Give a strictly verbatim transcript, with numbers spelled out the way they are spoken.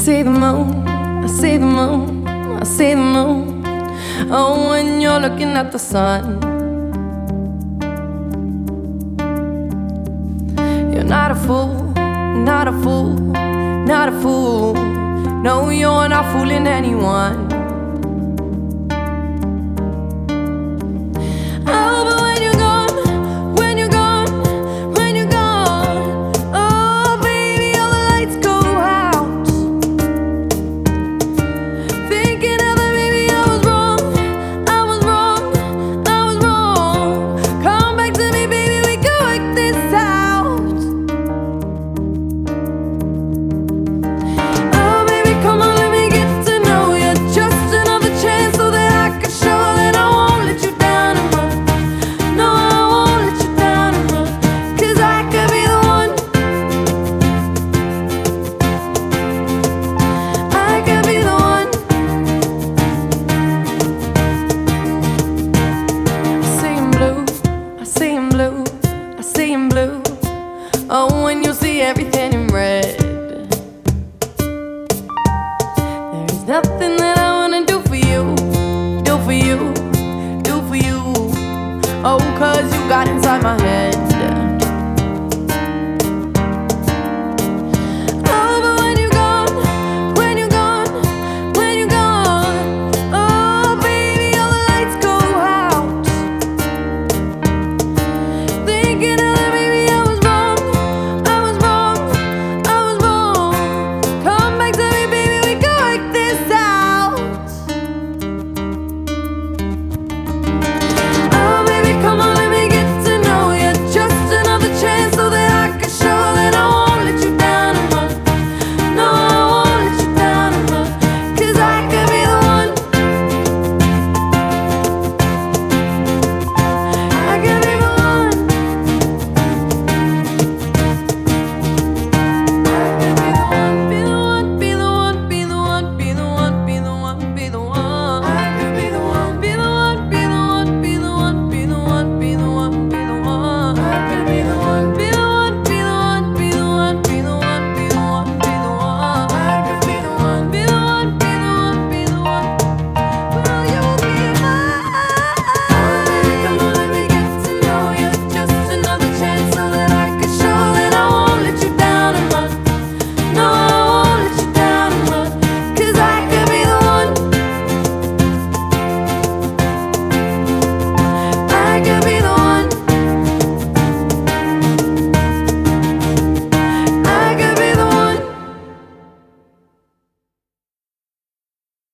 see the moon, I see the moon, I see the moon. Oh, when you're looking at the sun, you're not a fool, not a fool, not a fool. No, you're not fooling anyone.